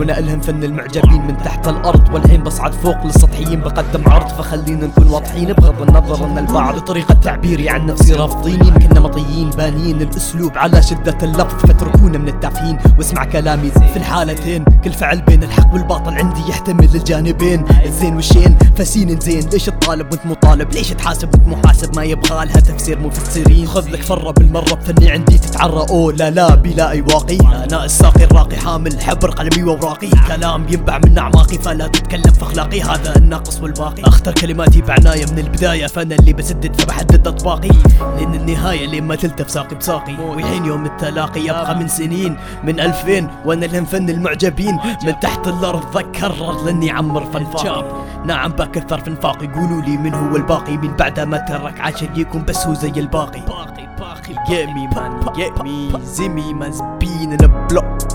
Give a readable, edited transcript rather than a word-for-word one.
وانا الهم فن المعجبين من تحت الارض، والحين بصعد فوق للسطحيين بقدم عرض. فخلينا نكون واضحين بغض النظر ان البعض بطريقة تعبيري عن نفسي رافضين، يمكن نمطيين بانين الاسلوب على شدة اللفظ، فاتركونا من التافهين واسمع كلامي. في الحالتين كل فعل بين الحق والباطل عندي يحتمل الجانبين، الزين والشين فاسين زين. ليش تطالب وانت مطالب؟ ليش تحاسب وانت محاسب؟ ما يبغى لها تفسير مفسرين. خذ لك فرة بالمرة بفني عندي تتعرى. اوه لا لا بلا اي واقي، انا الساقي الراقي حامل حبر قلمي واوراقي، كلام ينبع من اعماقي فلا تتكلم في اخلاقي، هذا الناقص والباقي. اختار كلماتي بعناية من البداية، فانا اللي بسدد فبحدد اطباقي، لان النهاية لما تلتف ساقي بساقي. والحين يوم التلاقي يبقى من سنين من 2000 وانا الهم فن المعجبين من تحت الارض. ذكرر لاني عمر فنفاقي، نعم بكثر في انفاقي. قولوا لي من هو الباقي من بعد ما ترك عشان يكون بس هو زي الباقي. Get me man, get me, see me man's been in a block.